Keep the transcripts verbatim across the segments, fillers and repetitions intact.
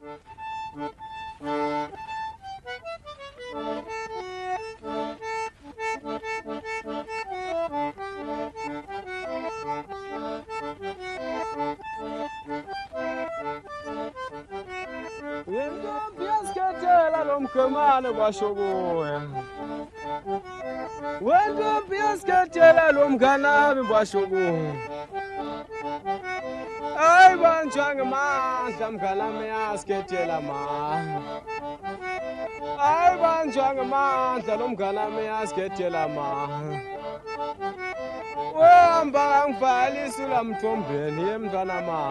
Lomkemane bashoboya Wendo biasketela lomkanabi bashoboya Ay banchanga mandla mkanami yasketela ma Ay banchanga mandla lomkanami yasketela ma Wamba ngifalisa lamthombeni yemntwana ma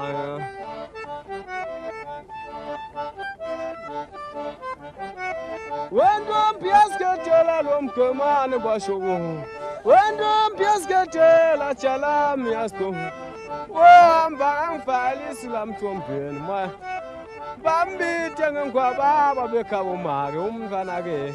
Wendo biasketela lomkemane bashoboya Wendo biasketela chalami yasto Wamba ngifalisa lamthombeni ma Bambite ngenkwababa bekhabo make umntwana ke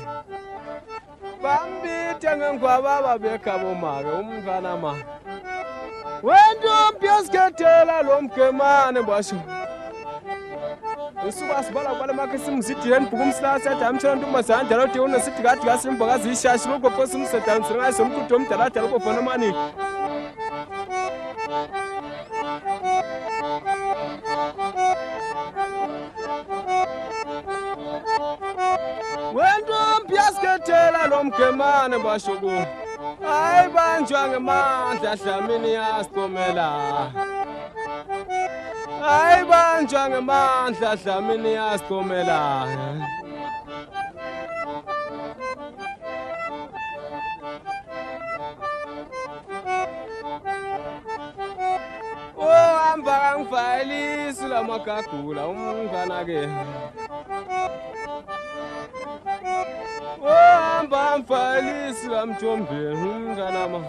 Bambite ngenkwababa bekhabo make umntwana ma Wendo biasketela lomkemane bashoboya Usuba sibala kwale makisi msitireni pukumsila sata amchana nduma sanja lote una siti gati gasi mboga zishashi luko posi msata msiranga somkuto mtalata luko fonomani Wendo biasketela lomkemane bashogo Ay banjwange mandla hlamini yastomela Ay banjwange mandla hlamini yastomela Oh amba ngifayilisa lamakagula umngana ke Oh amba ngifayilisa lamthombeni umngana ma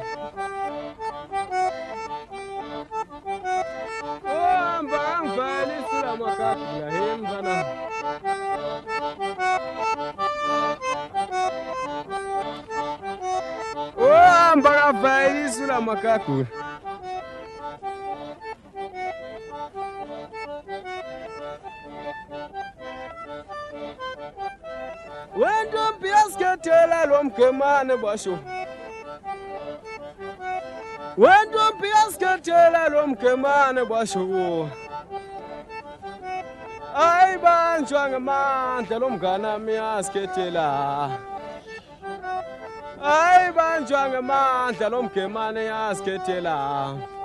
Oh amba ngifayilisa lamakagula hemngana Oh amba ngifayilisa lamakagula Wendo biasketela lomkemane basho Wendo biasketela lomkemane basho Ay banjwange mandla lomngana miyasketela Ay banjwange mandla lomkemane yasketela